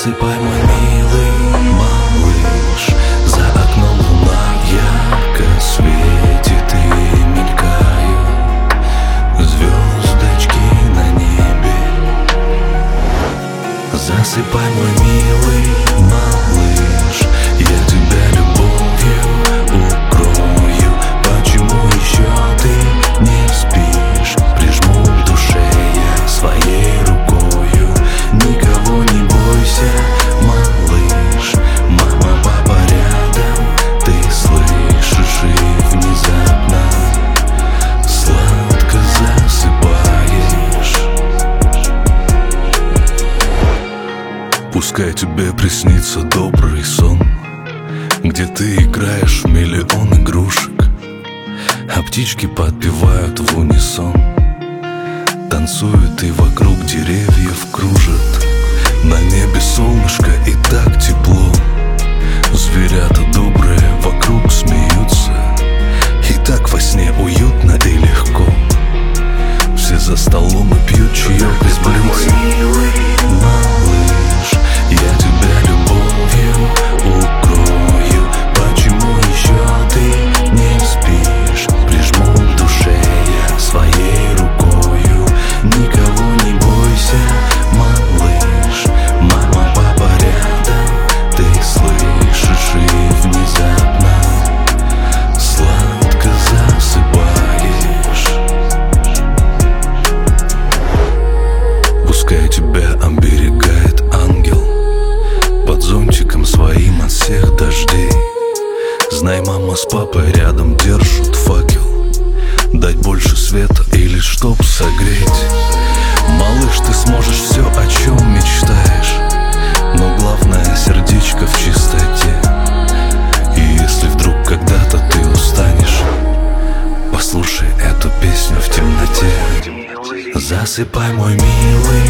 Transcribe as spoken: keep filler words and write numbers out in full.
Засыпай, мой милый малыш, за окном луна ярко светит и мелькают звездочки на небе. Засыпай, мой милый малыш, я тебя любовью укрою. Почему еще ты не спишь? Прижму к душе я своей рукою. Никого не бойся, малыш, мама, папа рядом, ты слышишь и внезапно сладко засыпаешь. Пускай тебе приснится добрый сон, где ты играешь в миллион игрушек, а птички подпевают в унисон. Танцуют и вокруг деревьев кружат. На небе солнышко и так тепло. Зверята добрые вокруг смеются. И так во сне уютно и легко. Все за столом и пьют чаек из блюдца. Малыш, я тебя любовью укрою. Почему еще ты не спишь? Прижму к душе я своей рукою. Никого не бойся, малыш, мама, папа рядом, ты слышишь и внезапно сладко засыпаешь. Пускай тебя оберегает ангел под зонтиком своим от всех дождей. Знай, мама с папой рядом держат факел, дать больше света или чтоб согреть. Малыш, ты сможешь все, о чем мечтаешь, но главное, сердечко в чистоте. И если вдруг когда-то ты устанешь, послушай эту песню в темноте. Засыпай, мой милый